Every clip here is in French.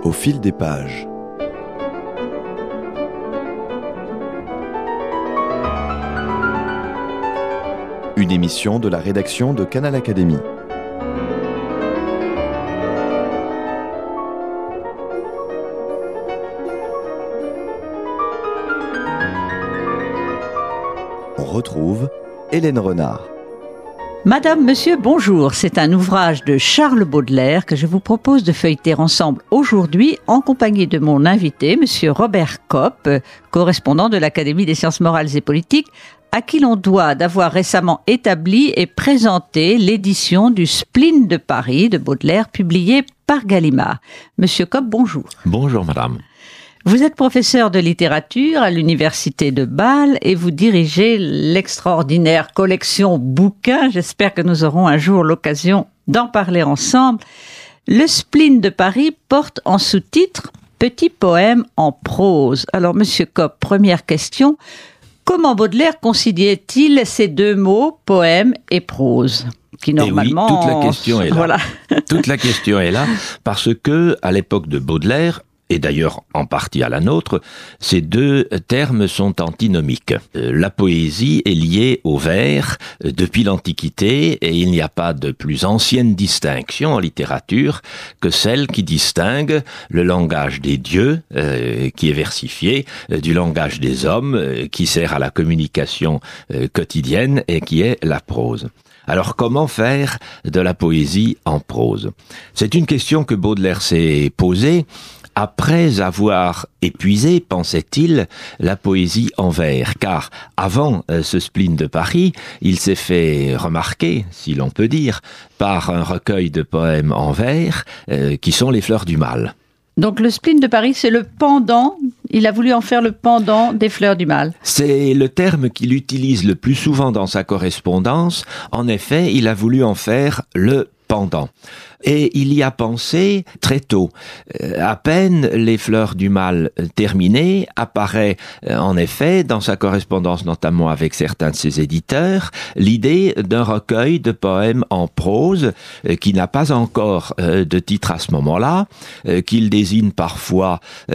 Au fil des pages. Une émission de la rédaction de Canal Académie. On retrouve Hélène Renard. Madame, Monsieur, bonjour. C'est un ouvrage de Charles Baudelaire que je vous propose de feuilleter ensemble aujourd'hui en compagnie de mon invité, Monsieur Robert Kopp, correspondant de l'Académie des sciences morales et politiques, à qui l'on doit d'avoir récemment établi et présenté l'édition du Spleen de Paris de Baudelaire, publiée par Gallimard. Monsieur Kopp, bonjour. Bonjour, madame. Vous êtes professeur de littérature à l'université de Bâle et vous dirigez l'extraordinaire collection bouquins. J'espère que nous aurons un jour l'occasion d'en parler ensemble. Le Spleen de Paris porte en sous-titre « Petit poème en prose ». Alors, Monsieur Kopp, première question. Comment Baudelaire conciliait-il ces deux mots, poème et prose, qui normalement... Et oui, toute la question est là. Voilà. Toute la question est là, parce que, à l'époque de Baudelaire, et d'ailleurs en partie à la nôtre, ces deux termes sont antinomiques. La poésie est liée au vers depuis l'Antiquité, et il n'y a pas de plus ancienne distinction en littérature que celle qui distingue le langage des dieux, qui est versifié, du langage des hommes, qui sert à la communication quotidienne et qui est la prose. Alors comment faire de la poésie en prose ? C'est une question que Baudelaire s'est posée après avoir épuisé, pensait-il, la poésie en vers, car avant ce Spleen de Paris, il s'est fait remarquer, si l'on peut dire, par un recueil de poèmes en vers qui sont les Fleurs du Mal. Donc le Spleen de Paris, c'est le pendant, il a voulu en faire le pendant des Fleurs du Mal. C'est le terme qu'il utilise le plus souvent dans sa correspondance. En effet, il a voulu en faire le pendant. Et il y a pensé très tôt. À peine les Fleurs du Mal terminées, apparaît en effet, dans sa correspondance notamment avec certains de ses éditeurs, l'idée d'un recueil de poèmes en prose qui n'a pas encore de titre à ce moment-là, qu'il désigne parfois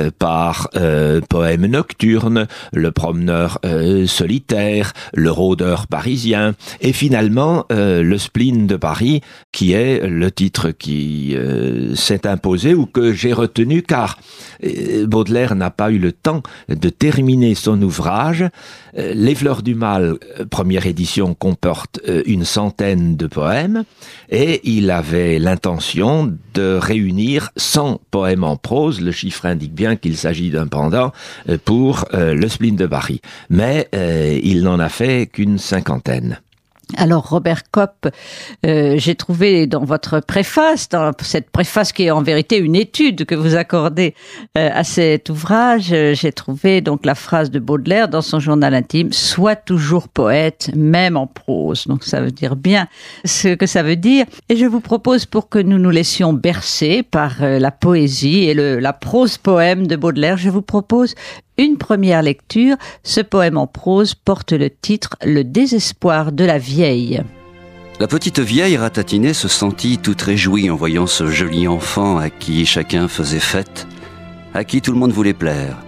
par poème nocturne, le promeneur solitaire, le rôdeur parisien, et finalement le Spleen de Paris, qui est le titre qui s'est imposé ou que j'ai retenu car Baudelaire n'a pas eu le temps de terminer son ouvrage. Les Fleurs du Mal, première édition, comporte une centaine de poèmes et il avait l'intention de réunir 100 poèmes en prose. Le chiffre indique bien qu'il s'agit d'un pendant pour le Spleen de Paris. Mais il n'en a fait qu'une cinquantaine. Alors Robert Kopp, j'ai trouvé dans votre préface, dans cette préface qui est en vérité une étude que vous accordez à cet ouvrage, j'ai trouvé donc la phrase de Baudelaire dans son journal intime « Sois toujours poète, même en prose ». Donc ça veut dire bien ce que ça veut dire. Et je vous propose, pour que nous nous laissions bercer par la poésie et la prose poème de Baudelaire, je vous propose une première lecture. Ce poème en prose porte le titre « Le désespoir de la vieille ». La petite vieille ratatinée se sentit toute réjouie en voyant ce joli enfant à qui chacun faisait fête, à qui tout le monde voulait plaire.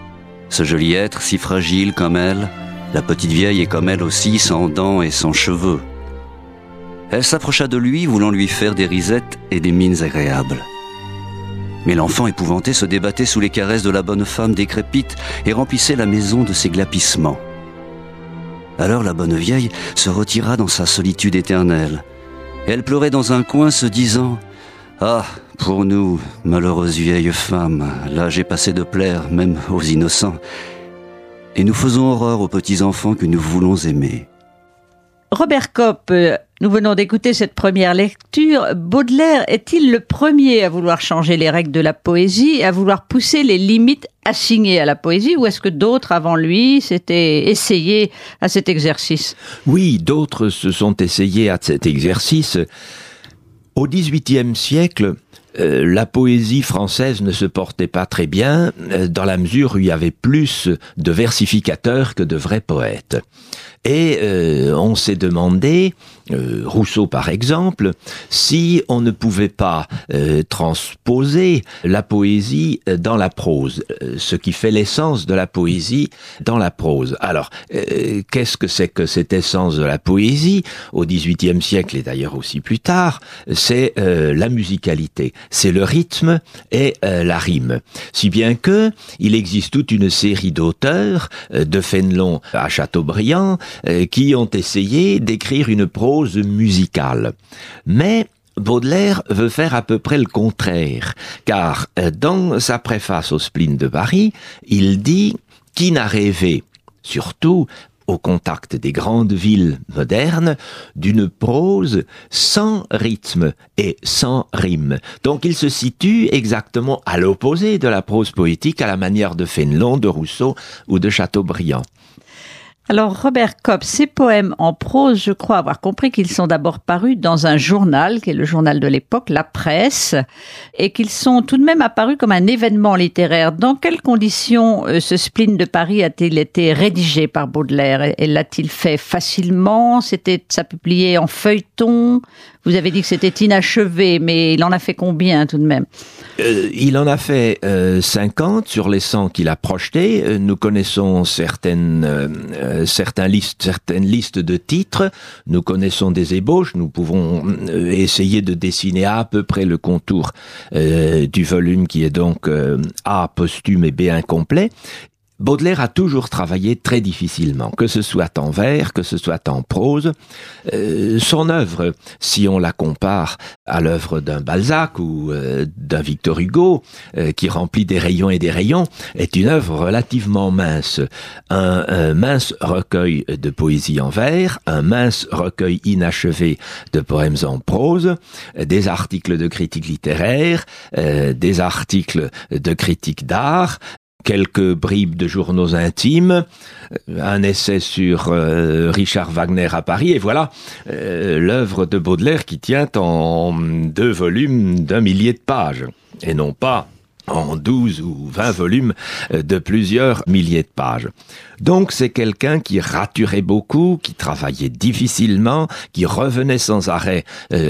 Ce joli être, si fragile comme elle, la petite vieille est comme elle aussi, sans dents et sans cheveux. Elle s'approcha de lui, voulant lui faire des risettes et des mines agréables. Mais l'enfant épouvanté se débattait sous les caresses de la bonne femme décrépite et remplissait la maison de ses glapissements. Alors la bonne vieille se retira dans sa solitude éternelle. Elle pleurait dans un coin se disant « Ah, pour nous, malheureuses vieilles femmes, l'âge est passé de plaire même aux innocents. Et nous faisons horreur aux petits enfants que nous voulons aimer. » Robert Kopp, nous venons d'écouter cette première lecture. Baudelaire est-il le premier à vouloir changer les règles de la poésie, à vouloir pousser les limites assignées à la poésie, ou est-ce que d'autres avant lui s'étaient essayés à cet exercice ? Oui, d'autres se sont essayés à cet exercice. Au XVIIIe siècle, la poésie française ne se portait pas très bien, dans la mesure où il y avait plus de versificateurs que de vrais poètes. Et on s'est demandé Rousseau par exemple, si on ne pouvait pas transposer la poésie dans la prose, ce qui fait l'essence de la poésie dans la prose. Alors, qu'est-ce que c'est que cette essence de la poésie au XVIIIe siècle et d'ailleurs aussi plus tard? C'est la musicalité, c'est le rythme et la rime. Si bien que il existe toute une série d'auteurs, de Fénelon à Chateaubriand, qui ont essayé d'écrire une prose musicale. Mais Baudelaire veut faire à peu près le contraire, car dans sa préface au Spleen de Paris, il dit « Qui n'a rêvé, surtout au contact des grandes villes modernes, d'une prose sans rythme et sans rime. » Donc il se situe exactement à l'opposé de la prose poétique à la manière de Fénelon, de Rousseau ou de Chateaubriand. Alors Robert Kopp, ces poèmes en prose, je crois avoir compris qu'ils sont d'abord parus dans un journal, qui est le journal de l'époque, La Presse, et qu'ils sont tout de même apparus comme un événement littéraire. Dans quelles conditions ce Spleen de Paris a-t-il été rédigé par Baudelaire? Et l'a-t-il fait facilement? Ça publié en feuilleton? Vous avez dit que c'était inachevé, mais il en a fait combien tout de même? Il en a fait 50 sur les 100 qu'il a projetés. Nous connaissons certaines listes de titres. Nous connaissons des ébauches. Nous pouvons essayer de dessiner à peu près le contour du volume qui est donc A posthume et B incomplet. Baudelaire a toujours travaillé très difficilement, que ce soit en vers, que ce soit en prose. Son œuvre, si on la compare à l'œuvre d'un Balzac ou d'un Victor Hugo, qui remplit des rayons et des rayons, est une œuvre relativement mince. Un mince recueil de poésie en vers, un mince recueil inachevé de poèmes en prose, des articles de critique littéraire, des articles de critique d'art, quelques bribes de journaux intimes, un essai sur Richard Wagner à Paris, et voilà l'œuvre de Baudelaire qui tient en 2 volumes d'1 millier de pages, et non pas en 12 ou 20 volumes de plusieurs milliers de pages. Donc c'est quelqu'un qui raturait beaucoup, qui travaillait difficilement, qui revenait sans arrêt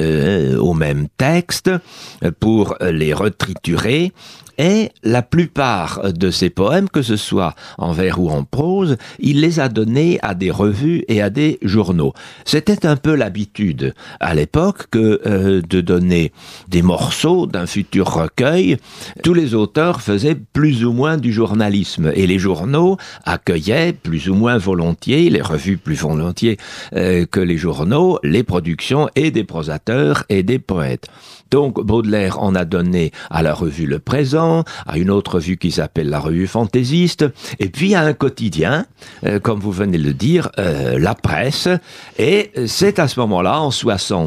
au même texte pour les retriturer. Et la plupart de ses poèmes, que ce soit en vers ou en prose, il les a donnés à des revues et à des journaux. C'était un peu l'habitude à l'époque que de donner des morceaux d'un futur recueil. Tous les auteurs faisaient plus ou moins du journalisme et les journaux accueillaient plus ou moins volontiers, les revues plus volontiers que les journaux, les productions et des prosateurs et des poètes. Donc Baudelaire en a donné à la revue Le Présent, à une autre revue qui s'appelle la Revue Fantaisiste, et puis à un quotidien, comme vous venez de le dire, La Presse. Et c'est à ce moment-là, en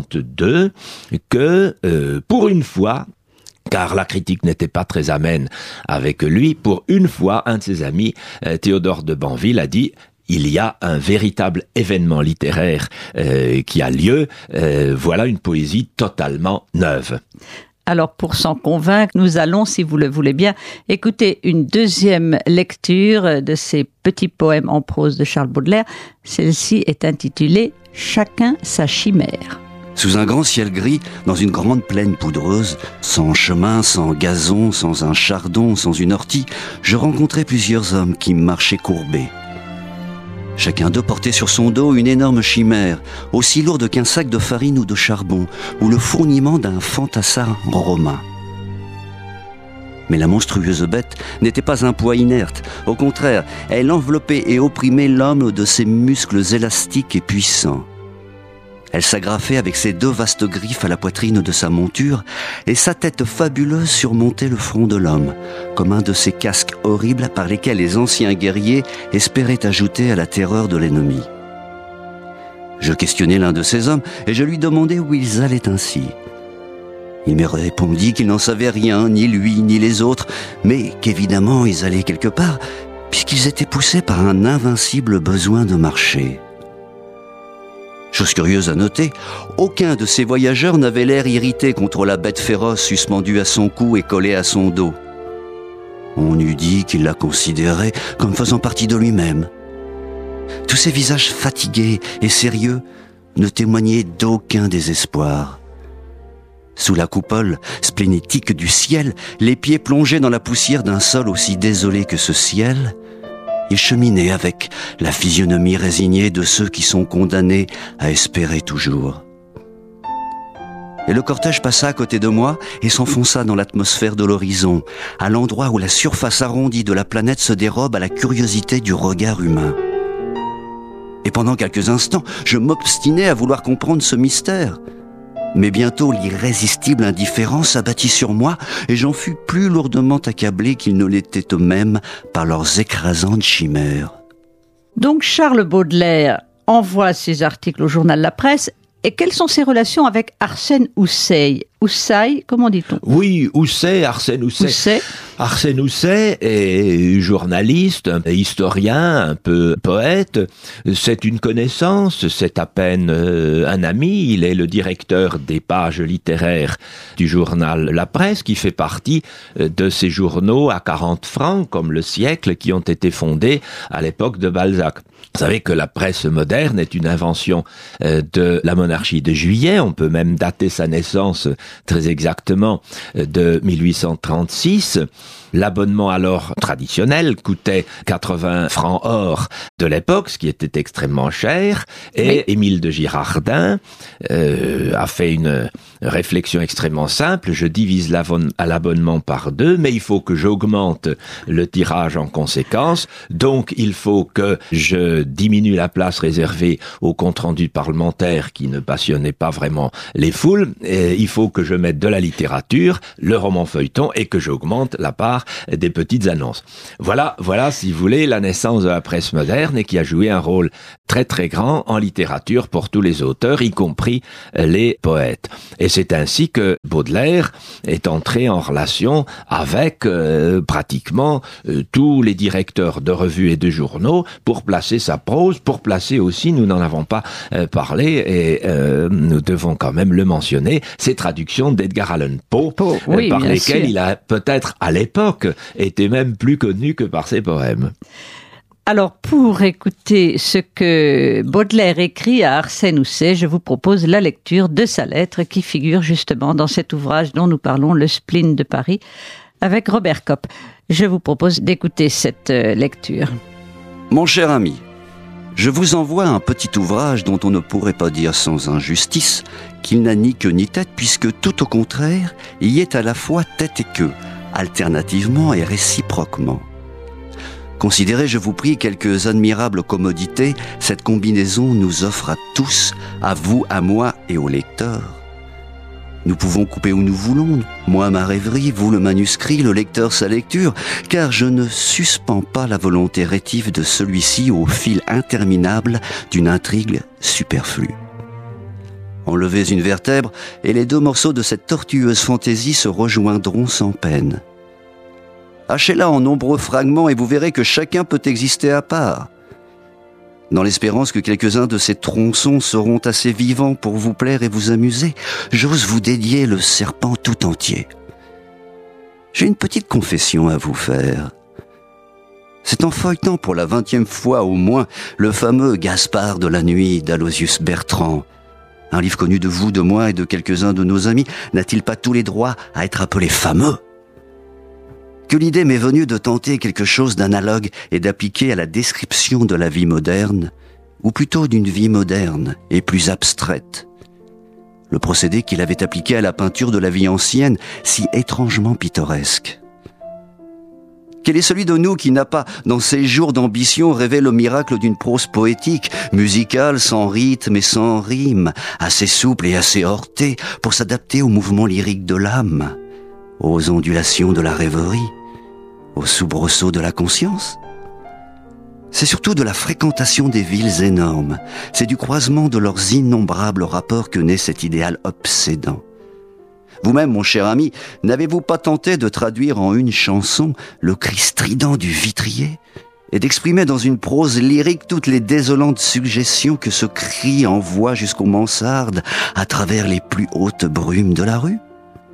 62, que pour une fois, car la critique n'était pas très amène avec lui, pour une fois, un de ses amis, Théodore de Banville, a dit: il y a un véritable événement littéraire qui a lieu. Voilà une poésie totalement neuve. Alors, pour s'en convaincre, nous allons, si vous le voulez bien, écouter une deuxième lecture de ces petits poèmes en prose de Charles Baudelaire. Celle-ci est intitulée « Chacun sa chimère ». Sous un grand ciel gris, dans une grande plaine poudreuse, sans chemin, sans gazon, sans un chardon, sans une ortie, je rencontrai plusieurs hommes qui marchaient courbés. Chacun d'eux portait sur son dos une énorme chimère, aussi lourde qu'un sac de farine ou de charbon, ou le fourniment d'un fantassin romain. Mais la monstrueuse bête n'était pas un poids inerte. Au contraire, elle enveloppait et opprimait l'homme de ses muscles élastiques et puissants. Elle s'agrafait avec ses 2 vastes griffes à la poitrine de sa monture, et sa tête fabuleuse surmontait le front de l'homme, comme un de ces casques horribles par lesquels les anciens guerriers espéraient ajouter à la terreur de l'ennemi. Je questionnai l'un de ces hommes, et je lui demandai où ils allaient ainsi. Il me répondit qu'il n'en savait rien, ni lui, ni les autres, mais qu'évidemment ils allaient quelque part, puisqu'ils étaient poussés par un invincible besoin de marcher. Chose curieuse à noter, aucun de ces voyageurs n'avait l'air irrité contre la bête féroce suspendue à son cou et collée à son dos. On eût dit qu'il la considérait comme faisant partie de lui-même. Tous ces visages fatigués et sérieux ne témoignait d'aucun désespoir. Sous la coupole splénétique du ciel, les pieds plongés dans la poussière d'un sol aussi désolé que ce ciel, il cheminait avec la physionomie résignée de ceux qui sont condamnés à espérer toujours. Et le cortège passa à côté de moi et s'enfonça dans l'atmosphère de l'horizon, à l'endroit où la surface arrondie de la planète se dérobe à la curiosité du regard humain. Et pendant quelques instants, je m'obstinais à vouloir comprendre ce mystère. Mais bientôt, l'irrésistible indifférence s'abattit sur moi et j'en fus plus lourdement accablé qu'ils ne l'étaient eux-mêmes par leurs écrasantes chimères. Donc Charles Baudelaire envoie ses articles au journal La Presse. Et quelles sont ses relations avec Arsène Houssaye? Houssaye, comment dit-on? Oui, Houssaye, Arsène Houssaye. Arsène Houssaye est journaliste, un historien, un peu poète. C'est une connaissance, c'est à peine un ami. Il est le directeur des pages littéraires du journal La Presse, qui fait partie de ces journaux à 40 francs, comme Le Siècle, qui ont été fondés à l'époque de Balzac. Vous savez que la presse moderne est une invention de la monarchie de Juillet. On peut même dater sa naissance très exactement de 1836. L'abonnement alors traditionnel coûtait 80 francs or de l'époque, ce qui était extrêmement cher. Et oui. Émile de Girardin a fait une réflexion extrêmement simple. Je divise l'abonnement par 2, mais il faut que j'augmente le tirage en conséquence. Donc, il faut que je diminue la place réservée au compte-rendu parlementaire qui ne passionnait pas vraiment les foules. Et il faut que je mette de la littérature, le roman feuilleton, et que j'augmente la part des petites annonces. Voilà, si vous voulez, la naissance de la presse moderne et qui a joué un rôle très très grand en littérature pour tous les auteurs, y compris les poètes. Et c'est ainsi que Baudelaire est entré en relation avec pratiquement tous les directeurs de revues et de journaux pour placer sa prose, pour placer aussi, nous n'en avons pas parlé et nous devons quand même le mentionner, ces traductions d'Edgar Allan Poe, oui, par lesquelles il a peut-être à l'époque été même plus connu que par ses poèmes. Alors, pour écouter ce que Baudelaire écrit à Arsène Houssaye, je vous propose la lecture de sa lettre qui figure justement dans cet ouvrage dont nous parlons, Le Spleen de Paris, avec Robert Kopp. Je vous propose d'écouter cette lecture. Mon cher ami, je vous envoie un petit ouvrage dont on ne pourrait pas dire sans injustice qu'il n'a ni queue ni tête, puisque tout au contraire, il y est à la fois tête et queue, alternativement et réciproquement. Considérez, je vous prie, quelques admirables commodités cette combinaison nous offre à tous, à vous, à moi et au lecteur. Nous pouvons couper où nous voulons, moi ma rêverie, vous le manuscrit, le lecteur sa lecture, car je ne suspends pas la volonté rétive de celui-ci au fil interminable d'une intrigue superflue. Enlevez une vertèbre et les 2 morceaux de cette tortueuse fantaisie se rejoindront sans peine. Hachez-la en nombreux fragments et vous verrez que chacun peut exister à part. Dans l'espérance que quelques-uns de ces tronçons seront assez vivants pour vous plaire et vous amuser, j'ose vous dédier le serpent tout entier. J'ai une petite confession à vous faire. C'est en feuilletant pour la 20e fois au moins le fameux Gaspard de la nuit d'Aloysius Bertrand, un livre connu de vous, de moi et de quelques-uns de nos amis, n'a-t-il pas tous les droits à être appelé fameux ? Que l'idée m'est venue de tenter quelque chose d'analogue et d'appliquer à la description de la vie moderne, ou plutôt d'une vie moderne et plus abstraite. Le procédé qu'il avait appliqué à la peinture de la vie ancienne, si étrangement pittoresque. Quel est celui de nous qui n'a pas, dans ses jours d'ambition, rêvé le miracle d'une prose poétique, musicale, sans rythme et sans rime, assez souple et assez heurtée pour s'adapter au mouvement lyrique de l'âme, aux ondulations de la rêverie, aux soubresauts de la conscience? C'est surtout de la fréquentation des villes énormes, c'est du croisement de leurs innombrables rapports que naît cet idéal obsédant. Vous-même, mon cher ami, n'avez-vous pas tenté de traduire en une chanson le cri strident du vitrier et d'exprimer dans une prose lyrique toutes les désolantes suggestions que ce cri envoie jusqu'aux mansardes à travers les plus hautes brumes de la rue?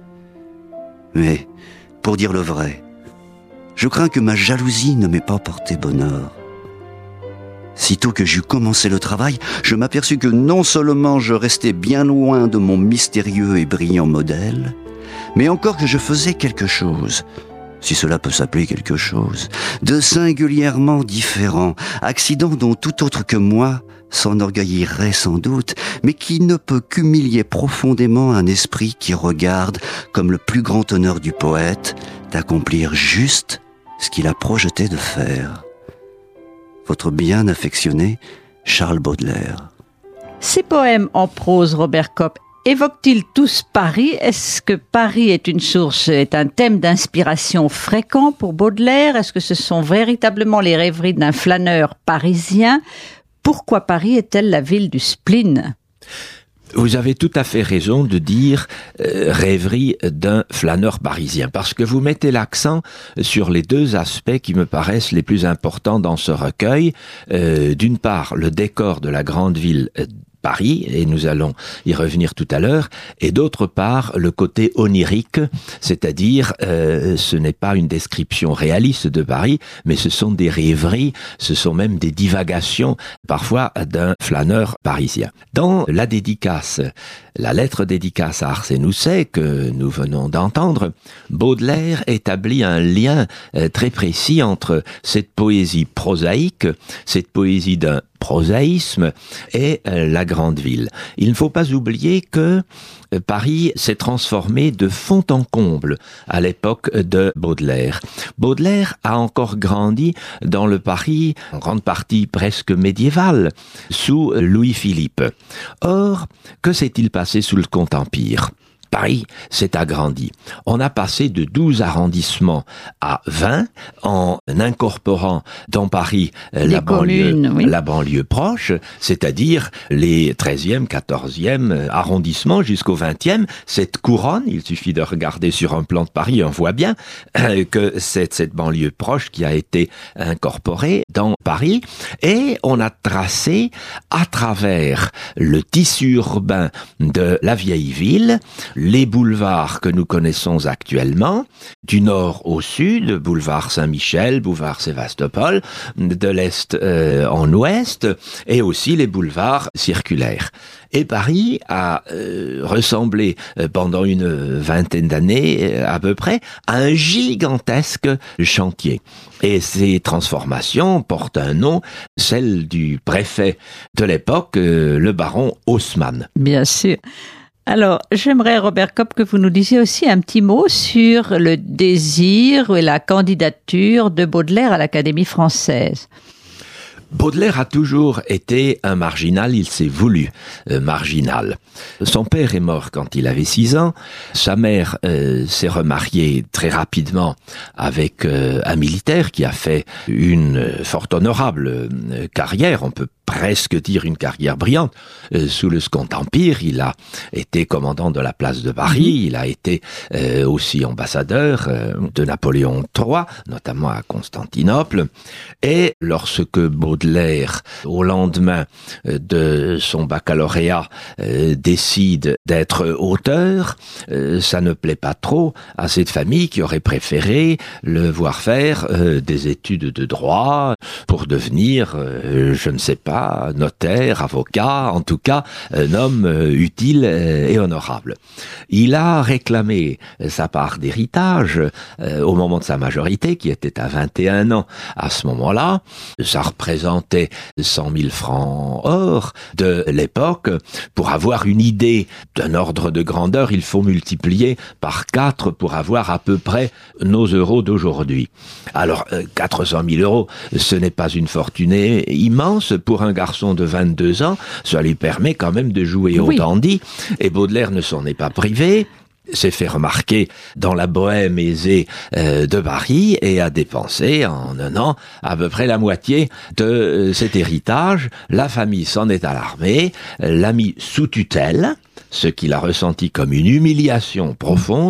Mais, pour dire le vrai, je crains que ma jalousie ne m'ait pas porté bonheur. Sitôt que j'eus commencé le travail, je m'aperçus que non seulement je restais bien loin de mon mystérieux et brillant modèle, mais encore que je faisais quelque chose, si cela peut s'appeler quelque chose, de singulièrement différent, accident dont tout autre que moi s'enorgueillirait sans doute, mais qui ne peut qu'humilier profondément un esprit qui regarde comme le plus grand honneur du poète d'accomplir juste ce qu'il a projeté de faire. Votre bien affectionné Charles Baudelaire. Ces poèmes en prose, Robert Kopp, évoquent-ils tous Paris? Est-ce que Paris est un thème d'inspiration fréquent pour Baudelaire? Est-ce que ce sont véritablement les rêveries d'un flâneur parisien? Pourquoi Paris est-elle la ville du spleen? Vous avez tout à fait raison de dire rêverie d'un flâneur parisien, parce que vous mettez l'accent sur les deux aspects qui me paraissent les plus importants dans ce recueil. D'une part, le décor de la grande ville Paris, et nous allons y revenir tout à l'heure, et d'autre part, le côté onirique, c'est-à-dire ce n'est pas une description réaliste de Paris, mais ce sont des rêveries, ce sont même des divagations, parfois d'un flâneur parisien. Dans la dédicace, la lettre dédicace à Arsène Houssaye que nous venons d'entendre, Baudelaire établit un lien très précis entre cette poésie prosaïque, cette poésie d'un prosaïsme et la grande ville. Il ne faut pas oublier que Paris s'est transformé de fond en comble à l'époque de Baudelaire. Baudelaire a encore grandi dans le Paris, en grande partie presque médiéval, sous Louis-Philippe. Or, que s'est-il passé sous le Comte Empire ? Paris s'est agrandi. On a passé de 12 arrondissements à 20 en incorporant dans Paris la banlieue proche, c'est-à-dire les 13e, 14e arrondissements jusqu'au 20e. Cette couronne, il suffit de regarder sur un plan de Paris, on voit bien que c'est cette banlieue proche qui a été incorporée dans Paris, et on a tracé à travers le tissu urbain de la vieille ville les boulevards que nous connaissons actuellement, du nord au sud, boulevard Saint-Michel, boulevard Sébastopol, de l'est en ouest, et aussi les boulevards circulaires. Et Paris a ressemblé pendant une vingtaine d'années à peu près à un gigantesque chantier. Et ces transformations portent un nom, celle du préfet de l'époque, le baron Haussmann. Bien sûr. Alors, j'aimerais, Robert Kopp, que vous nous disiez aussi un petit mot sur le désir et la candidature de Baudelaire à l'Académie française. Baudelaire a toujours été un marginal, il s'est voulu marginal. Son père est mort quand il avait 6 ans, sa mère s'est remariée très rapidement avec un militaire qui a fait une fort honorable carrière, on peut presque dire une carrière brillante. Sous le Second Empire, il a été commandant de la place de Paris, il a été aussi ambassadeur de Napoléon III, notamment à Constantinople, et lorsque Baudelaire, au lendemain de son baccalauréat, décide d'être auteur, ça ne plaît pas trop à cette famille qui aurait préféré le voir faire des études de droit pour devenir, je ne sais pas, notaire, avocat, en tout cas un homme utile et honorable. Il a réclamé sa part d'héritage au moment de sa majorité, qui était à 21 ans à ce moment-là. Ça représentait 100 000 francs or de l'époque. Pour avoir une idée d'un ordre de grandeur, il faut multiplier par 4 pour avoir à peu près nos euros d'aujourd'hui. Alors, 400 000 euros, ce n'est pas une fortune immense pour un garçon de 22 ans. Ça lui permet quand même de jouer au dandy. Et Baudelaire ne s'en est pas privé. S'est fait remarquer dans la bohème aisée de Paris et a dépensé en un an à peu près la moitié de cet héritage. La famille s'en est alarmée, l'a mis sous tutelle, ce qu'il a ressenti comme une humiliation profonde,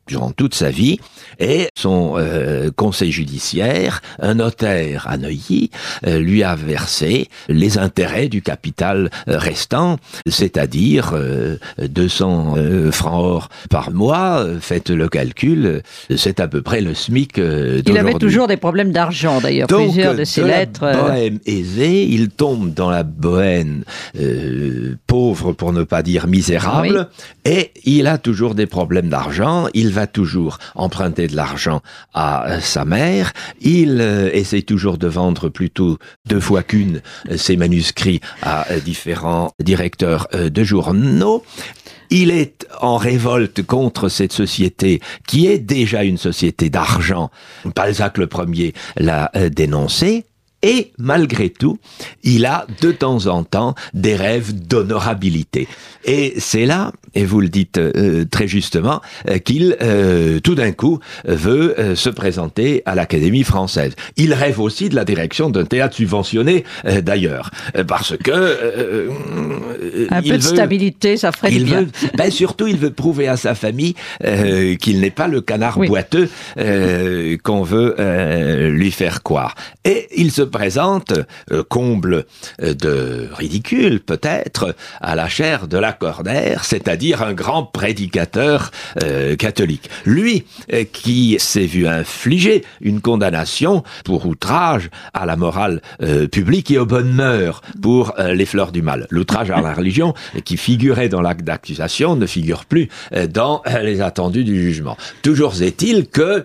durant toute sa vie, et son conseil judiciaire, un notaire à Neuilly, lui a versé les intérêts du capital restant, c'est-à-dire 200 francs or par mois. Faites le calcul, c'est à peu près le SMIC d'aujourd'hui. Il avait toujours des problèmes d'argent, d'ailleurs. Donc, plusieurs de ses lettres. La bohème aisée, il tombe dans la bohème pauvre, pour ne pas dire misérable, et il a toujours des problèmes d'argent. Il va toujours emprunter de l'argent à sa mère. Il essaie toujours de vendre plutôt 2 fois qu'une ses manuscrits à différents directeurs de journaux. Il est en révolte contre cette société qui est déjà une société d'argent. Balzac le premier l'a dénoncé. Et malgré tout, il a de temps en temps des rêves d'honorabilité. Et c'est là, et vous le dites très justement, qu'il tout d'un coup veut se présenter à l'Académie française. Il rêve aussi de la direction d'un théâtre subventionné d'ailleurs, parce que un peu de stabilité, ça ferait du bien. Surtout, il veut prouver à sa famille qu'il n'est pas le canard boiteux qu'on veut lui faire croire. Et il se présente, comble de ridicule peut-être, à la chaire de Lacordaire, c'est-à-dire un grand prédicateur catholique. Lui qui s'est vu infliger une condamnation pour outrage à la morale publique et aux bonnes mœurs pour les fleurs du mal. L'outrage à la religion qui figurait dans l'acte d'accusation ne figure plus dans les attendus du jugement. Toujours est-il que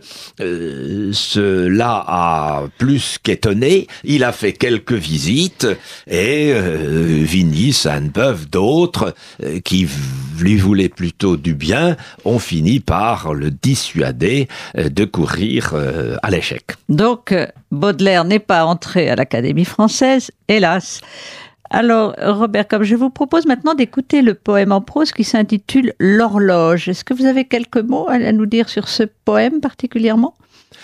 cela a plus qu'étonné. Il a fait quelques visites et Vigny, Sainte-Beuve, d'autres qui lui voulaient plutôt du bien ont fini par le dissuader de courir à l'échec. Donc Baudelaire n'est pas entré à l'Académie française, hélas. Alors, Robert Kopp, je vous propose maintenant d'écouter le poème en prose qui s'intitule « L'horloge ». Est-ce que vous avez quelques mots à nous dire sur ce poème particulièrement ?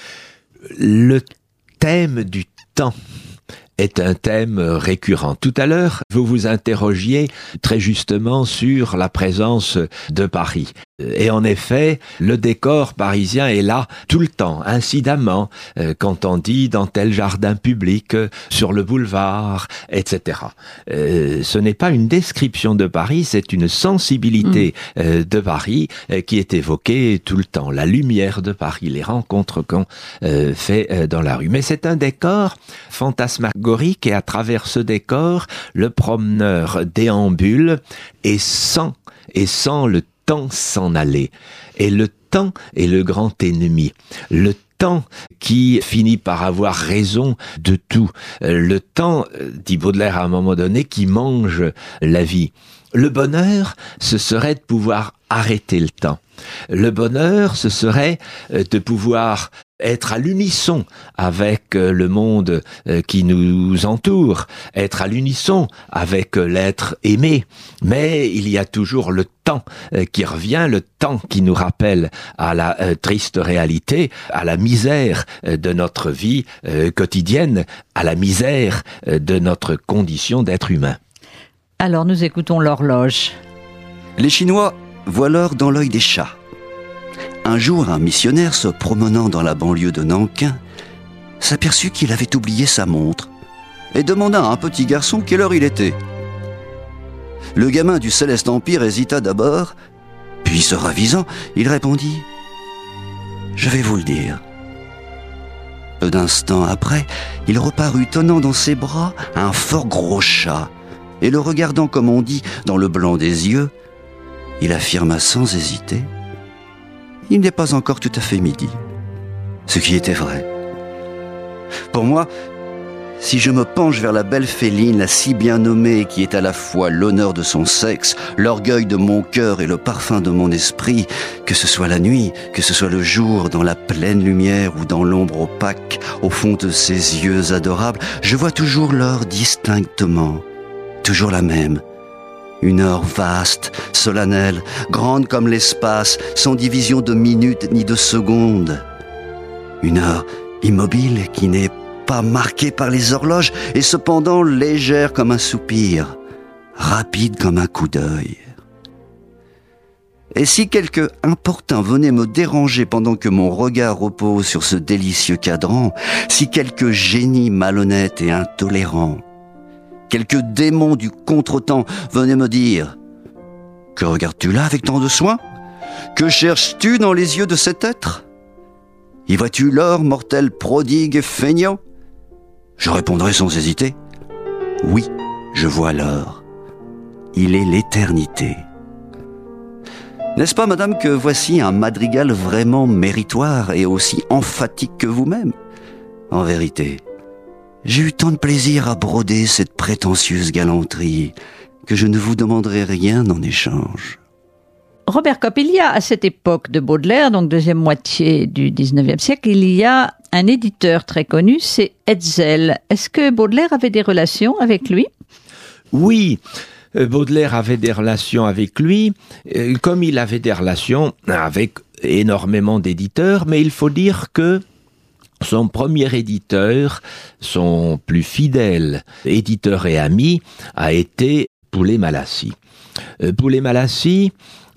Le thème du temps est un thème récurrent. Tout à l'heure, vous vous interrogiez très justement sur la présence de Paris. Et en effet, le décor parisien est là tout le temps, incidemment, quand on dit dans tel jardin public, sur le boulevard, etc. Ce n'est pas une description de Paris, c'est une sensibilité de Paris qui est évoquée tout le temps. La lumière de Paris, les rencontres qu'on fait dans la rue. Mais c'est un décor fantasmagorique et à travers ce décor, le promeneur déambule et sent le temps s'en aller. Et le temps est le grand ennemi. Le temps qui finit par avoir raison de tout. Le temps, dit Baudelaire à un moment donné, qui mange la vie. Le bonheur, ce serait de pouvoir arrêter le temps. Le bonheur, ce serait de pouvoir être à l'unisson avec le monde qui nous entoure, être à l'unisson avec l'être aimé. Mais il y a toujours le temps qui revient, le temps qui nous rappelle à la triste réalité, à la misère de notre vie quotidienne, à la misère de notre condition d'être humain. Alors nous écoutons l'horloge. Les Chinois voient l'or dans l'œil des chats. Un jour, un missionnaire se promenant dans la banlieue de Nankin s'aperçut qu'il avait oublié sa montre et demanda à un petit garçon quelle heure il était. Le gamin du Céleste Empire hésita d'abord, puis se ravisant, il répondit « Je vais vous le dire ». Peu d'instants après, il reparut tenant dans ses bras un fort gros chat et le regardant comme on dit dans le blanc des yeux, il affirma sans hésiter « Il n'est pas encore tout à fait midi », ce qui était vrai. Pour moi, si je me penche vers la belle Féline, la si bien nommée, qui est à la fois l'honneur de son sexe, l'orgueil de mon cœur et le parfum de mon esprit, que ce soit la nuit, que ce soit le jour, dans la pleine lumière ou dans l'ombre opaque, au fond de ses yeux adorables, je vois toujours l'heure distinctement, toujours la même. Une heure vaste, solennelle, grande comme l'espace, sans division de minutes ni de secondes. Une heure immobile qui n'est pas marquée par les horloges et cependant légère comme un soupir, rapide comme un coup d'œil. Et si quelque importun venait me déranger pendant que mon regard repose sur ce délicieux cadran, si quelque génie malhonnête et intolérant, quelque démon du contretemps venait me dire « Que regardes-tu là avec tant de soin ? Que cherches-tu dans les yeux de cet être ? Y vois-tu l'or, mortel prodigue et feignant ?» Je répondrais sans hésiter « Oui, je vois l'or. Il est l'éternité. » N'est-ce pas, madame, que voici un madrigal vraiment méritoire et aussi emphatique que vous-même ? En vérité, j'ai eu tant de plaisir à broder cette prétentieuse galanterie que je ne vous demanderai rien en échange. Robert Kopp, il y a à cette époque de Baudelaire, donc deuxième moitié du 19e siècle, il y a un éditeur très connu, c'est Hetzel. Est-ce que Baudelaire avait des relations avec lui ? Oui, Baudelaire avait des relations avec lui, comme il avait des relations avec énormément d'éditeurs, mais il faut dire que son premier éditeur, son plus fidèle éditeur et ami, a été Poulet-Malassis. Poulet-Malassis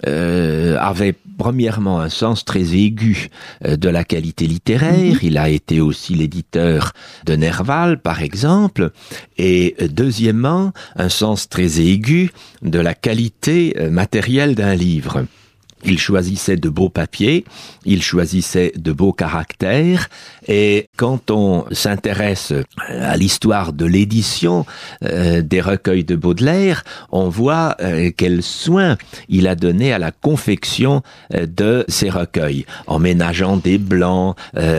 avait premièrement un sens très aigu de la qualité littéraire. Il a été aussi l'éditeur de Nerval, par exemple, et deuxièmement, un sens très aigu de la qualité matérielle d'un livre. Il choisissait de beaux papiers, il choisissait de beaux caractères, et quand on s'intéresse à l'histoire de l'édition des recueils de Baudelaire, on voit quel soin il a donné à la confection de ces recueils, en ménageant des blancs,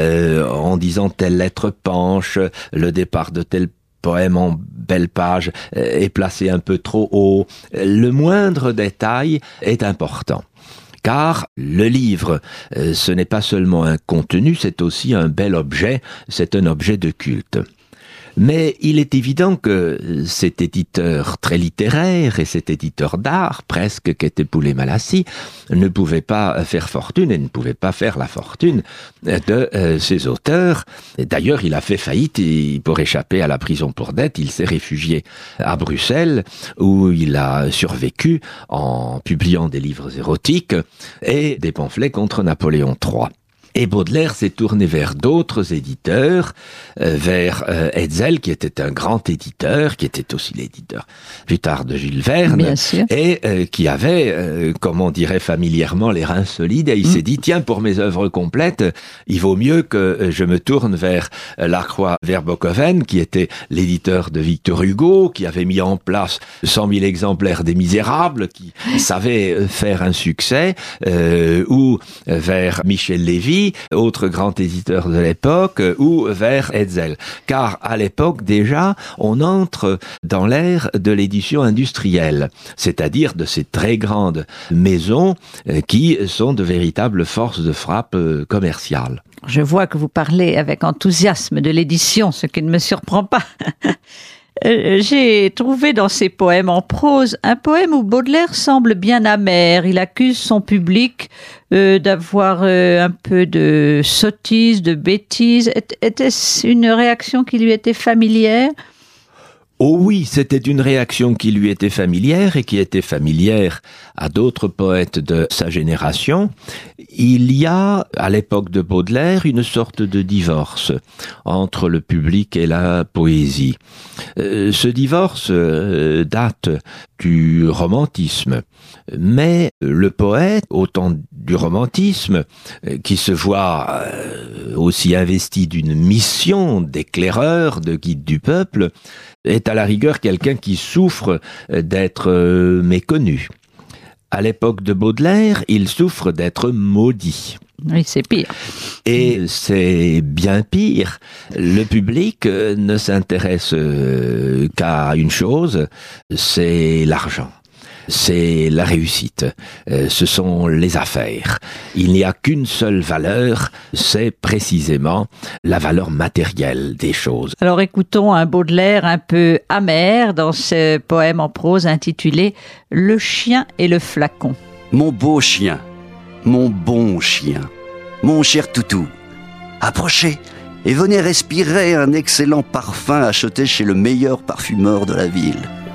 en disant telle lettre penche, le départ de tel poème en belle page est placé un peu trop haut. Le moindre détail est important. Car le livre, ce n'est pas seulement un contenu, c'est aussi un bel objet, c'est un objet de culte. Mais il est évident que cet éditeur très littéraire et cet éditeur d'art, presque, qu'était Poulet-Malassis, ne pouvait pas faire fortune et ne pouvait pas faire la fortune de ses auteurs. Et d'ailleurs, il a fait faillite et pour échapper à la prison pour dette, il s'est réfugié à Bruxelles où il a survécu en publiant des livres érotiques et des pamphlets contre Napoléon III. Et Baudelaire s'est tourné vers d'autres éditeurs, vers Hetzel, qui était un grand éditeur, qui était aussi l'éditeur plus tard de Jules Verne, et qui avait, comme on dirait familièrement, les reins solides. Et il s'est dit, tiens, pour mes œuvres complètes, il vaut mieux que je me tourne vers Lacroix Verboeckhoven, qui était l'éditeur de Victor Hugo, qui avait mis en place 100 000 exemplaires des Misérables, qui savait faire un succès, ou vers Michel Lévy, autre grand éditeur de l'époque, ou vers Hetzel. Car à l'époque déjà, on entre dans l'ère de l'édition industrielle, c'est-à-dire de ces très grandes maisons qui sont de véritables forces de frappe commerciales. Je vois que vous parlez avec enthousiasme de l'édition, ce qui ne me surprend pas. J'ai trouvé dans ses poèmes en prose un poème où Baudelaire semble bien amer. Il accuse son public d'avoir un peu de sottise, de bêtise. Était-ce une réaction qui lui était familière ? Oh oui, c'était une réaction qui lui était familière et qui était familière à d'autres poètes de sa génération. Il y a, à l'époque de Baudelaire, une sorte de divorce entre le public et la poésie. Ce divorce date du romantisme, mais le poète, au temps du romantisme, qui se voit aussi investi d'une mission d'éclaireur, de guide du peuple, est à la rigueur quelqu'un qui souffre d'être méconnu. À l'époque de Baudelaire, il souffre d'être maudit. Oui, c'est pire. Et c'est bien pire. Le public ne s'intéresse qu'à une chose, c'est l'argent. C'est la réussite, ce sont les affaires. Il n'y a qu'une seule valeur, c'est précisément la valeur matérielle des choses. Alors écoutons un Baudelaire un peu amer dans ce poème en prose intitulé « Le chien et le flacon ». Mon beau chien, mon bon chien, mon cher toutou, approchez et venez respirer un excellent parfum acheté chez le meilleur parfumeur de la ville.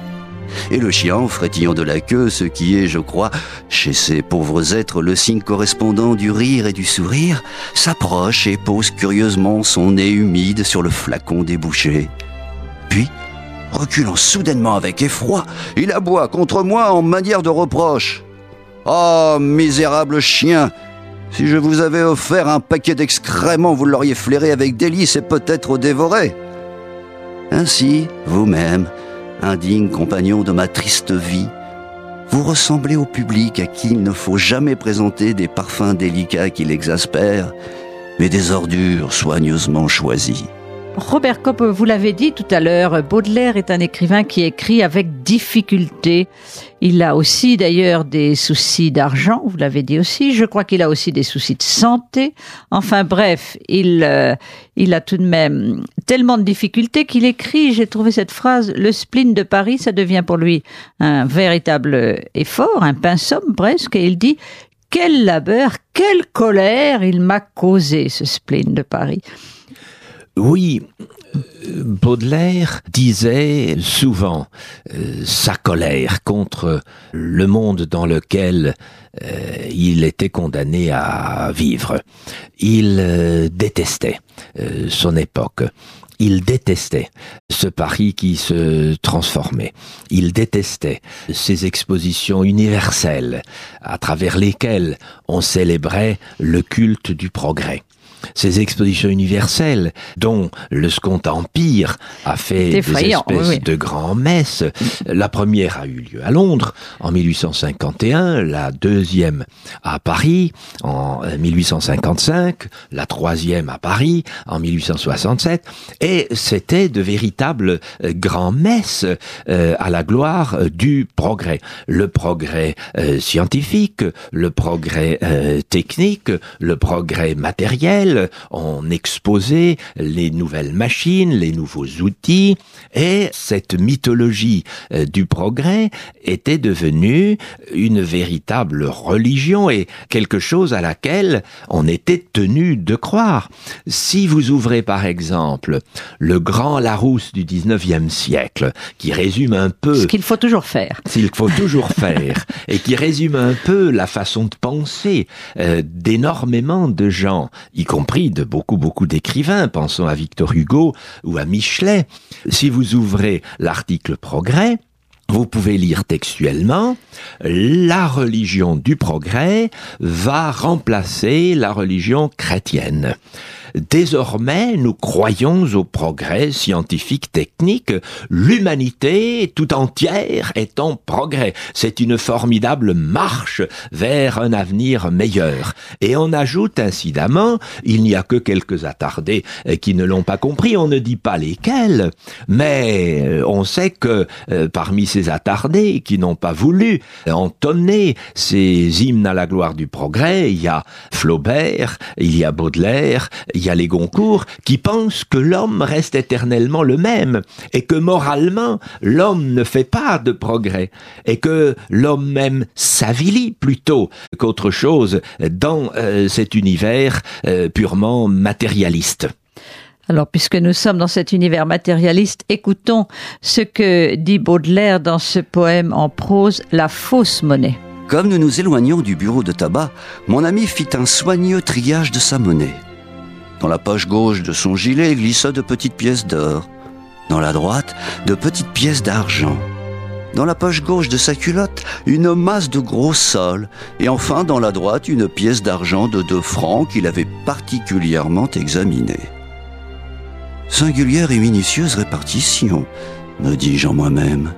et le chien, en frétillant de la queue, ce qui est, je crois, chez ces pauvres êtres le signe correspondant du rire et du sourire, s'approche et pose curieusement son nez humide sur le flacon débouché. Puis, reculant soudainement avec effroi, il aboie contre moi en manière de reproche. « Oh, misérable chien ! Si je vous avais offert un paquet d'excréments, vous l'auriez flairé avec délice et peut-être dévoré. Ainsi, vous-même, indigne compagnon de ma triste vie, vous ressemblez au public à qui il ne faut jamais présenter des parfums délicats qui l'exaspèrent, mais des ordures soigneusement choisies. » Robert Kopp, vous l'avez dit tout à l'heure, Baudelaire est un écrivain qui écrit avec difficulté. Il a aussi d'ailleurs des soucis d'argent, vous l'avez dit aussi. Je crois qu'il a aussi des soucis de santé. Enfin bref, il a tout de même tellement de difficultés qu'il écrit, j'ai trouvé cette phrase, le spleen de Paris, ça devient pour lui un véritable effort, un pinceau presque, et il dit « Quel labeur, quelle colère il m'a causé ce spleen de Paris ». Oui, Baudelaire disait souvent sa colère contre le monde dans lequel il était condamné à vivre. Il détestait son époque. Il détestait ce Paris qui se transformait. Il détestait ces expositions universelles à travers lesquelles on célébrait le culte du progrès. Ces expositions universelles dont le Second Empire a fait des espèces de grands-messes. La première a eu lieu à Londres en 1851, la deuxième à Paris en 1855, la troisième à Paris en 1867, et c'était de véritables grands-messes à la gloire du progrès. Le progrès scientifique, le progrès technique, le progrès matériel. On exposait les nouvelles machines, les nouveaux outils, et cette mythologie du progrès était devenue une véritable religion et quelque chose à laquelle on était tenu de croire. Si vous ouvrez par exemple le grand Larousse du 19e siècle, qui résume un peu... Ce qu'il faut toujours faire. S'il faut toujours faire, et qui résume un peu la façon de penser d'énormément de gens, y compris de beaucoup d'écrivains, pensons à Victor Hugo ou à Michelet. Si vous ouvrez l'article Progrès, vous pouvez lire textuellement « La religion du progrès va remplacer la religion chrétienne ». Désormais, nous croyons au progrès scientifique, technique. L'humanité tout entière est en progrès. C'est une formidable marche vers un avenir meilleur. Et on ajoute incidemment, il n'y a que quelques attardés qui ne l'ont pas compris, on ne dit pas lesquels, mais on sait que parmi ces attardés qui n'ont pas voulu entonner ces hymnes à la gloire du progrès, il y a Flaubert, il y a Baudelaire, il y a les Goncourt qui pensent que l'homme reste éternellement le même et que moralement, l'homme ne fait pas de progrès et que l'homme même s'avilit plutôt qu'autre chose dans cet univers purement matérialiste. Alors, puisque nous sommes dans cet univers matérialiste, écoutons ce que dit Baudelaire dans ce poème en prose, La fausse monnaie. Comme nous nous éloignions du bureau de tabac, mon ami fit un soigneux triage de sa monnaie. Dans la poche gauche de son gilet glissa de petites pièces d'or. Dans la droite, de petites pièces d'argent. Dans la poche gauche de sa culotte, une masse de gros sols. Et enfin, dans la droite, une pièce d'argent de 2 francs qu'il avait particulièrement examinée. Singulière et minutieuse répartition, me dis-je en moi-même.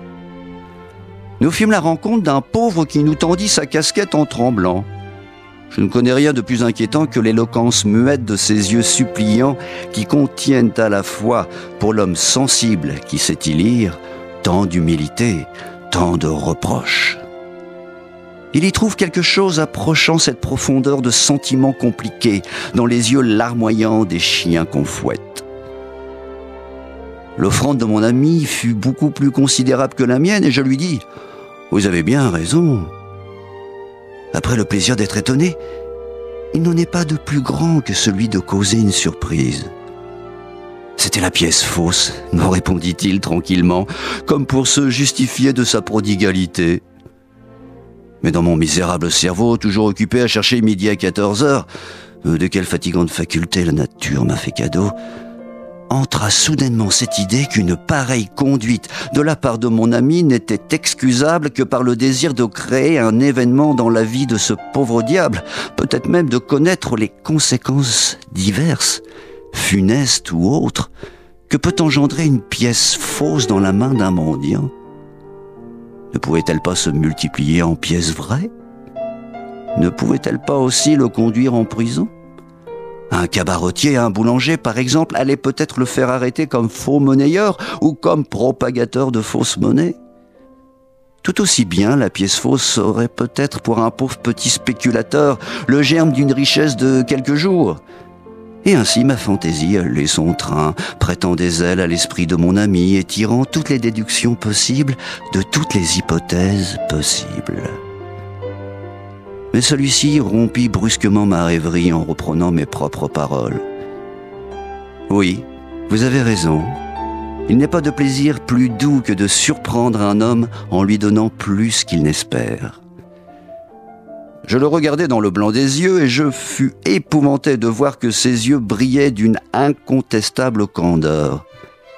Nous fîmes la rencontre d'un pauvre qui nous tendit sa casquette en tremblant. Je ne connais rien de plus inquiétant que l'éloquence muette de ces yeux suppliants qui contiennent à la fois, pour l'homme sensible qui sait y lire, tant d'humilité, tant de reproches. Il y trouve quelque chose approchant cette profondeur de sentiments compliqués dans les yeux larmoyants des chiens qu'on fouette. L'offrande de mon ami fut beaucoup plus considérable que la mienne et je lui dis « Vous avez bien raison ». Après le plaisir d'être étonné, il n'en est pas de plus grand que celui de causer une surprise. C'était la pièce fausse, me répondit-il tranquillement, comme pour se justifier de sa prodigalité. Mais dans mon misérable cerveau, toujours occupé à chercher midi à 14h, de quelle fatigante faculté la nature m'a fait cadeau, entra soudainement cette idée qu'une pareille conduite de la part de mon ami n'était excusable que par le désir de créer un événement dans la vie de ce pauvre diable, peut-être même de connaître les conséquences diverses, funestes ou autres, que peut engendrer une pièce fausse dans la main d'un mendiant. Ne pouvait-elle pas se multiplier en pièces vraies? Ne pouvait-elle pas aussi le conduire en prison? Un cabaretier, un boulanger, par exemple, allait peut-être le faire arrêter comme faux monnayeur ou comme propagateur de fausses monnaies. Tout aussi bien, la pièce fausse serait peut-être pour un pauvre petit spéculateur le germe d'une richesse de quelques jours. Et ainsi ma fantaisie allait son train, prêtant des ailes à l'esprit de mon ami et tirant toutes les déductions possibles de toutes les hypothèses possibles. Mais celui-ci rompit brusquement ma rêverie en reprenant mes propres paroles. Oui, vous avez raison. Il n'est pas de plaisir plus doux que de surprendre un homme en lui donnant plus qu'il n'espère. Je le regardai dans le blanc des yeux et je fus épouvanté de voir que ses yeux brillaient d'une incontestable candeur.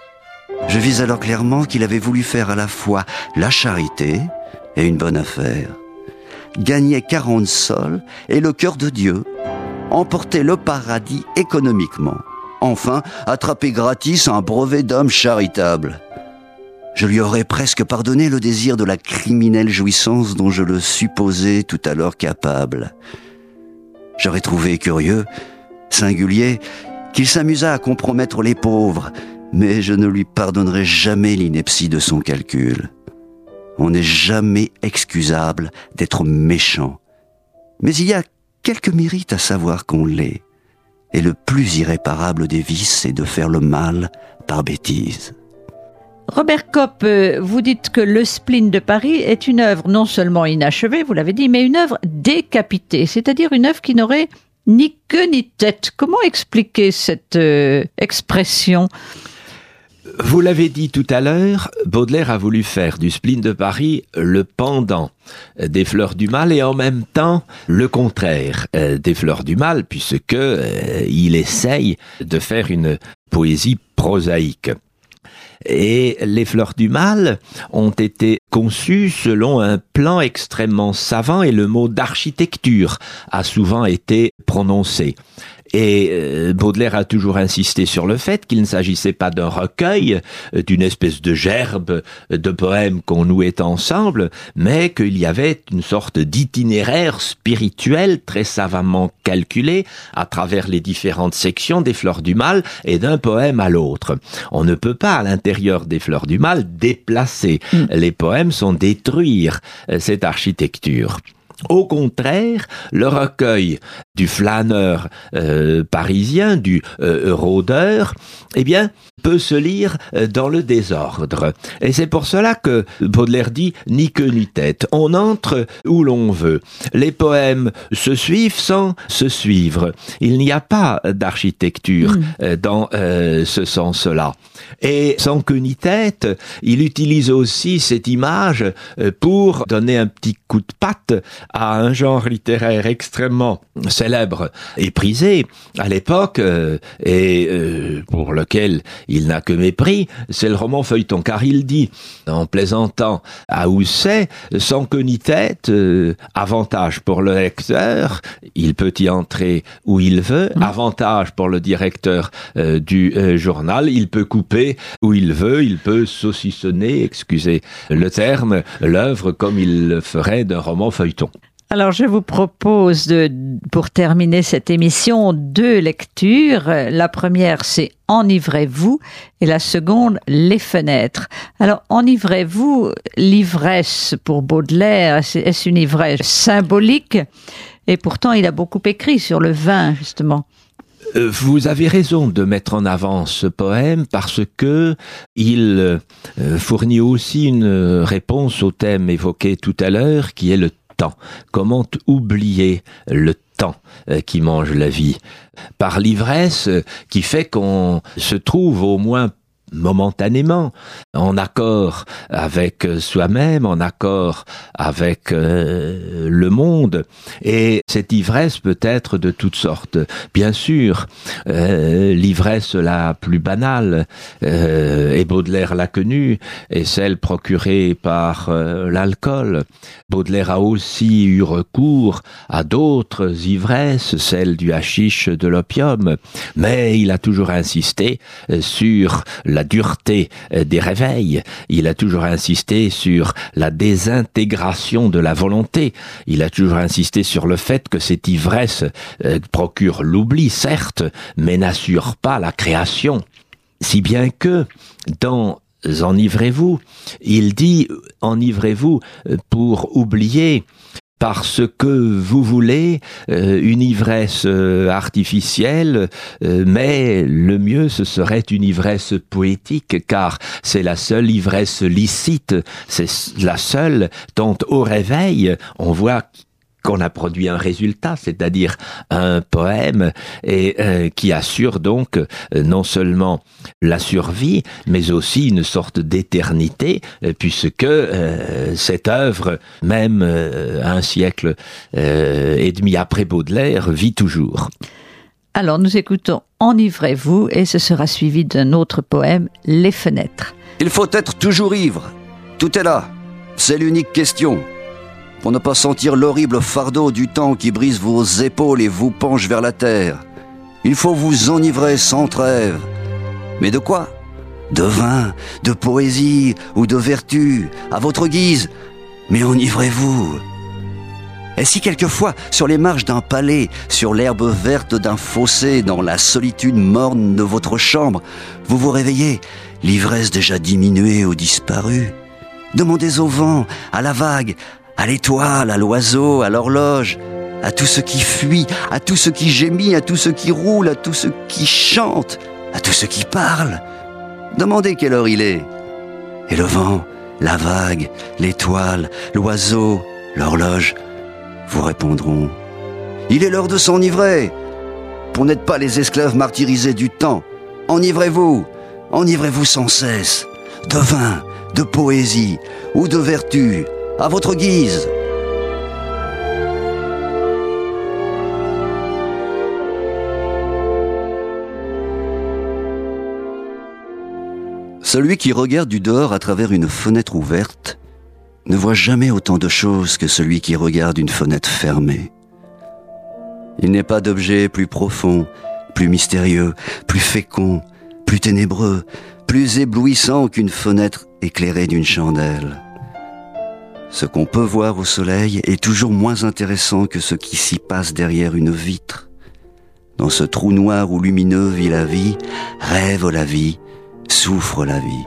Je vis alors clairement qu'il avait voulu faire à la fois la charité et une bonne affaire. Gagner 40 sols et le cœur de Dieu, emporter le paradis économiquement, enfin attraper gratis un brevet d'homme charitable. Je lui aurais presque pardonné le désir de la criminelle jouissance dont je le supposais tout à l'heure capable. J'aurais trouvé curieux, singulier, qu'il s'amusât à compromettre les pauvres, mais je ne lui pardonnerai jamais l'ineptie de son calcul. On n'est jamais excusable d'être méchant. Mais il y a quelque mérite à savoir qu'on l'est. Et le plus irréparable des vices, c'est de faire le mal par bêtise. Robert Kopp, vous dites que Le Spleen de Paris est une œuvre non seulement inachevée, vous l'avez dit, mais une œuvre décapitée, c'est-à-dire une œuvre qui n'aurait ni queue ni tête. Comment expliquer cette expression ? Vous l'avez dit tout à l'heure, Baudelaire a voulu faire du Spleen de Paris le pendant des Fleurs du Mal et en même temps le contraire des Fleurs du Mal, puisque il essaye de faire une poésie prosaïque. Et les Fleurs du Mal ont été conçues selon un plan extrêmement savant et le mot d'architecture a souvent été prononcé. Et Baudelaire a toujours insisté sur le fait qu'il ne s'agissait pas d'un recueil, d'une espèce de gerbe de poèmes qu'on nouait ensemble, mais qu'il y avait une sorte d'itinéraire spirituel très savamment calculé à travers les différentes sections des Fleurs du Mal et d'un poème à l'autre. On ne peut pas, à l'intérieur des Fleurs du Mal, déplacer. Les poèmes sont détruire cette architecture. Au contraire, le recueil du flâneur parisien, du rôdeur, eh bien, peut se lire dans le désordre. Et c'est pour cela que Baudelaire dit « ni queue ni tête ». On entre où l'on veut. Les poèmes se suivent sans se suivre. Il n'y a pas d'architecture dans ce sens-là. Et sans queue ni tête, il utilise aussi cette image pour donner un petit coup de patte à un genre littéraire extrêmement célèbre et prisé à l'époque et pour lequel il n'a que mépris, c'est le roman feuilleton, car il dit, en plaisantant à Housset, sans queue ni tête, avantage pour le lecteur, il peut y entrer où il veut, avantage pour le directeur du journal, il peut couper où il veut, il peut saucissonner, excusez le terme, l'œuvre comme il le ferait d'un roman feuilleton. Alors, je vous propose pour terminer cette émission, 2 lectures. La première, c'est « Enivrez-vous » et la seconde, « Les fenêtres ». Alors, « Enivrez-vous », l'ivresse pour Baudelaire, est-ce une ivresse symbolique? Et pourtant, il a beaucoup écrit sur le vin, justement. Vous avez raison de mettre en avant ce poème parce que il fournit aussi une réponse au thème évoqué tout à l'heure, qui est le temps. Comment oublier le temps qui mange la vie? Par l'ivresse qui fait qu'on se trouve au moins momentanément en accord avec soi-même, en accord avec le monde. Et cette ivresse peut être de toutes sortes. Bien sûr, l'ivresse la plus banale, et Baudelaire l'a connue, est celle procurée par l'alcool. Baudelaire a aussi eu recours à d'autres ivresses, celle du hashish, de l'opium, mais il a toujours insisté sur la dureté des réveils. Il a toujours insisté sur la désintégration de la volonté. Il a toujours insisté sur le fait que cette ivresse procure l'oubli, certes, mais n'assure pas la création. Si bien que, dans Enivrez-vous, il dit « Enivrez-vous pour oublier ». Parce que vous voulez une ivresse artificielle, mais le mieux ce serait une ivresse poétique, car c'est la seule ivresse licite, c'est la seule dont au réveil on voit qu'on a produit un résultat, c'est-à-dire un poème, et qui assure donc non seulement la survie, mais aussi une sorte d'éternité, puisque cette œuvre, même un siècle et demi après Baudelaire, vit toujours. Alors nous écoutons Enivrez-vous, et ce sera suivi d'un autre poème, Les Fenêtres. Il faut être toujours ivre. Tout est là. C'est l'unique question. Pour ne pas sentir l'horrible fardeau du temps qui brise vos épaules et vous penche vers la terre. Il faut vous enivrer sans trêve. Mais de quoi? De vin, de poésie ou de vertu, à votre guise. Mais enivrez-vous. Et si quelquefois, sur les marches d'un palais, sur l'herbe verte d'un fossé, dans la solitude morne de votre chambre, vous vous réveillez, l'ivresse déjà diminuée ou disparue, demandez au vent, à la vague, à l'étoile, à l'oiseau, à l'horloge, à tout ce qui fuit, à tout ce qui gémit, à tout ce qui roule, à tout ce qui chante, à tout ce qui parle. Demandez quelle heure il est. Et le vent, la vague, l'étoile, l'oiseau, l'horloge vous répondront. Il est l'heure de s'enivrer. Pour n'être pas les esclaves martyrisés du temps, enivrez-vous, enivrez-vous sans cesse, de vin, de poésie ou de vertu, à votre guise. Celui qui regarde du dehors à travers une fenêtre ouverte ne voit jamais autant de choses que celui qui regarde une fenêtre fermée. Il n'est pas d'objet plus profond, plus mystérieux, plus fécond, plus ténébreux, plus éblouissant qu'une fenêtre éclairée d'une chandelle. Ce qu'on peut voir au soleil est toujours moins intéressant que ce qui s'y passe derrière une vitre. Dans ce trou noir où lumineux vit la vie, rêve la vie, souffre la vie.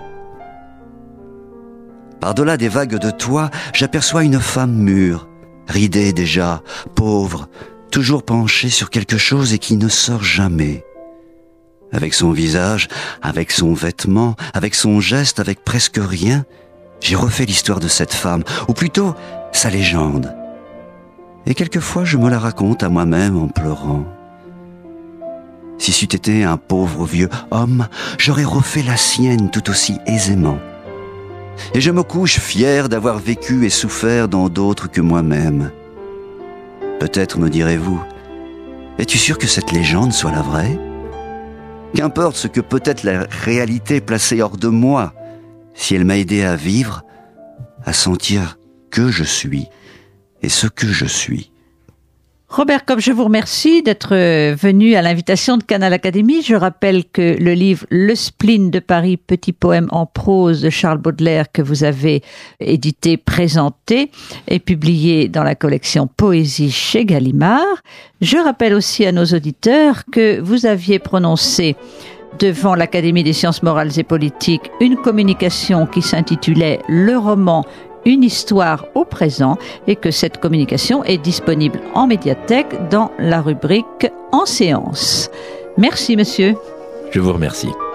Par-delà des vagues de toit, j'aperçois une femme mûre, ridée déjà, pauvre, toujours penchée sur quelque chose et qui ne sort jamais. Avec son visage, avec son vêtement, avec son geste, avec presque rien, j'ai refait l'histoire de cette femme, ou plutôt sa légende. Et quelquefois je me la raconte à moi-même en pleurant. Si c'eût été un pauvre vieux homme, j'aurais refait la sienne tout aussi aisément. Et je me couche fier d'avoir vécu et souffert dans d'autres que moi-même. Peut-être me direz-vous, es-tu sûr que cette légende soit la vraie? Qu'importe ce que peut être la réalité placée hors de moi, si elle m'a aidé à vivre, à sentir que je suis et ce que je suis. Robert Kopp, je vous remercie d'être venu à l'invitation de Canal Académie. Je rappelle que le livre Le Spleen de Paris, petit poème en prose de Charles Baudelaire que vous avez édité, présenté, est publié dans la collection Poésie chez Gallimard. Je rappelle aussi à nos auditeurs que vous aviez prononcé devant l'Académie des sciences morales et politiques une communication qui s'intitulait « Le roman, une histoire au présent » et que cette communication est disponible en médiathèque dans la rubrique « En séance ». Merci monsieur. Je vous remercie.